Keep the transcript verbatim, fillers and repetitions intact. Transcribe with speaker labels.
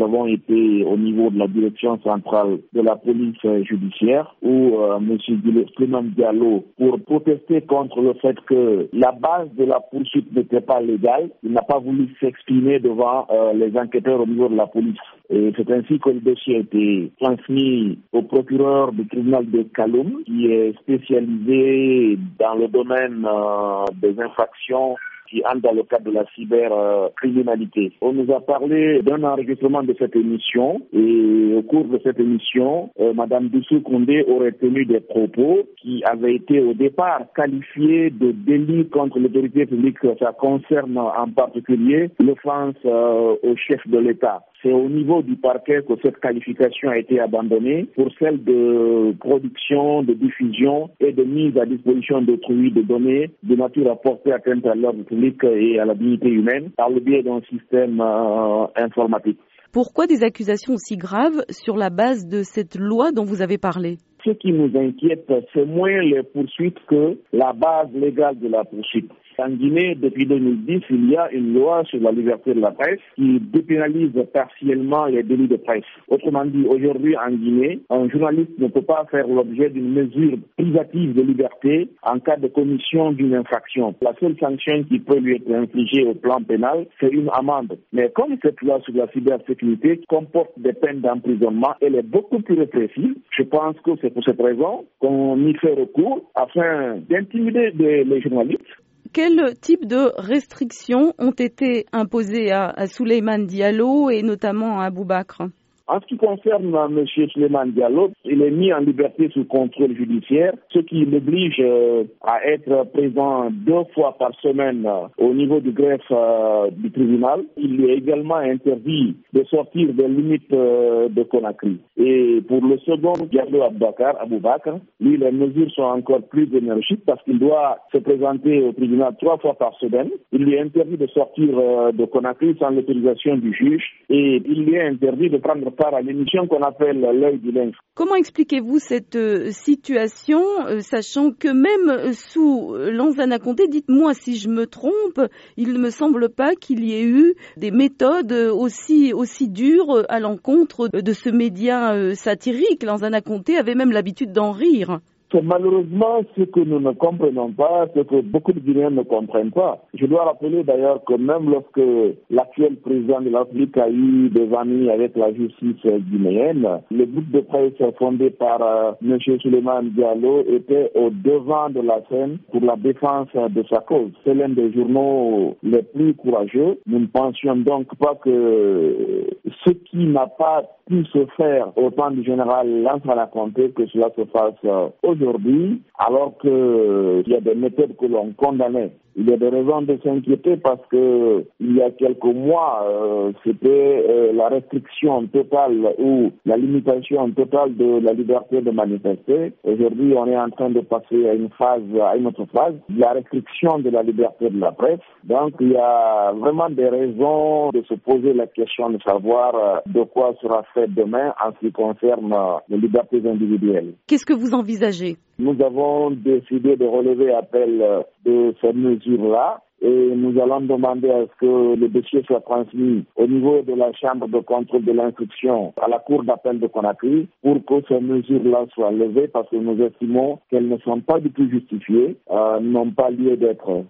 Speaker 1: avons été au niveau de la direction centrale de la police judiciaire où euh, M. Souleymane Diallo pour protester contre le fait que la base de la poursuite n'était pas légale. Il n'a pas voulu s'exprimer devant euh, les enquêteurs au niveau de la police. Et c'est ainsi que le dossier a été transmis au procureur du tribunal de Kaloum, qui est spécialisé dans le domaine euh, des infractions qui entrent dans le cadre de la cybercriminalité. On nous a parlé d'un enregistrement de cette émission et au cours de cette émission, euh, Mme Doussou Koundé aurait tenu des propos qui avaient été au départ qualifiés de délit contre l'autorité publique. Ça concerne en particulier l'offense euh, au chef de l'État. C'est au niveau du parquet que cette qualification a été abandonnée pour celle de production, de diffusion et de mise à disposition d'autrui de données de nature à porter atteinte à l'ordre public et à la dignité humaine par le biais d'un système euh, informatique.
Speaker 2: Pourquoi des accusations aussi graves sur la base de cette loi dont vous avez parlé ?
Speaker 1: Ce qui nous inquiète, c'est moins les poursuites que la base légale de la poursuite. En Guinée, depuis deux mille dix, il y a une loi sur la liberté de la presse qui dépénalise partiellement les délits de presse. Autrement dit, aujourd'hui en Guinée, un journaliste ne peut pas faire l'objet d'une mesure privative de liberté en cas de commission d'une infraction. La seule sanction qui peut lui être infligée au plan pénal, c'est une amende. Mais comme cette loi sur la cybersécurité comporte des peines d'emprisonnement, elle est beaucoup plus répressive. Je pense que c'est pour cette raison qu'on y fait recours afin d'intimider les journalistes.
Speaker 2: Quel type de restrictions ont été imposées à, à Souleymane Diallo et notamment à Aboubakr ?
Speaker 1: En ce qui concerne M. Souleymane Diallo, il est mis en liberté sous contrôle judiciaire, ce qui l'oblige euh, à être présent deux fois par semaine euh, au niveau du greffe euh, du tribunal. Il lui est également interdit de sortir des limites euh, de Conakry. Et pour le second, Diallo Aboubakr, Aboubakr, lui, les mesures sont encore plus énergiques parce qu'il doit se présenter au tribunal trois fois par semaine. Il lui est interdit de sortir euh, de Conakry sans l'autorisation du juge et il lui est interdit de prendre part à l'émission qu'on appelle l'œil du lynx.
Speaker 2: Comment expliquez-vous cette euh, situation, euh, sachant que même euh, sous Lansana Conté, dites-moi si je me trompe, il ne me semble pas qu'il y ait eu des méthodes aussi, aussi dures à l'encontre de ce média euh, satirique. Lansana Conté avait même l'habitude d'en rire.
Speaker 1: C'est malheureusement ce que nous ne comprenons pas, ce que beaucoup de Guinéens ne comprennent pas. Je dois rappeler d'ailleurs que même lorsque l'actuel président de la République a eu des amis avec la justice guinéenne, le groupe de presse fondé par euh, M. Souleymane Diallo était au devant de la scène pour la défense de sa cause. C'est l'un des journaux les plus courageux. Nous ne pensions donc pas que ce qui n'a pas pu se faire au temps du général Lansana Conté, que cela se fasse euh, aujourd'hui, alors qu'il y a des méthodes que l'on condamnait. Il y a des raisons de s'inquiéter parce que il y a quelques mois, euh, c'était euh, la restriction totale ou la limitation totale de la liberté de manifester. Aujourd'hui, on est en train de passer à une phase, à une autre phase, la restriction de la liberté de la presse. Donc, il y a vraiment des raisons de se poser la question de savoir euh, de quoi sera fait demain en ce qui concerne euh, les libertés individuelles.
Speaker 2: Qu'est-ce que vous envisagez ?
Speaker 1: Nous avons décidé de relever appel de ces mesures-là et nous allons demander à ce que le dossier soit transmis au niveau de la chambre de contrôle de l'instruction à la cour d'appel de Conakry pour que ces mesures-là soient levées parce que nous estimons qu'elles ne sont pas du tout justifiées, euh, n'ont pas lieu d'être.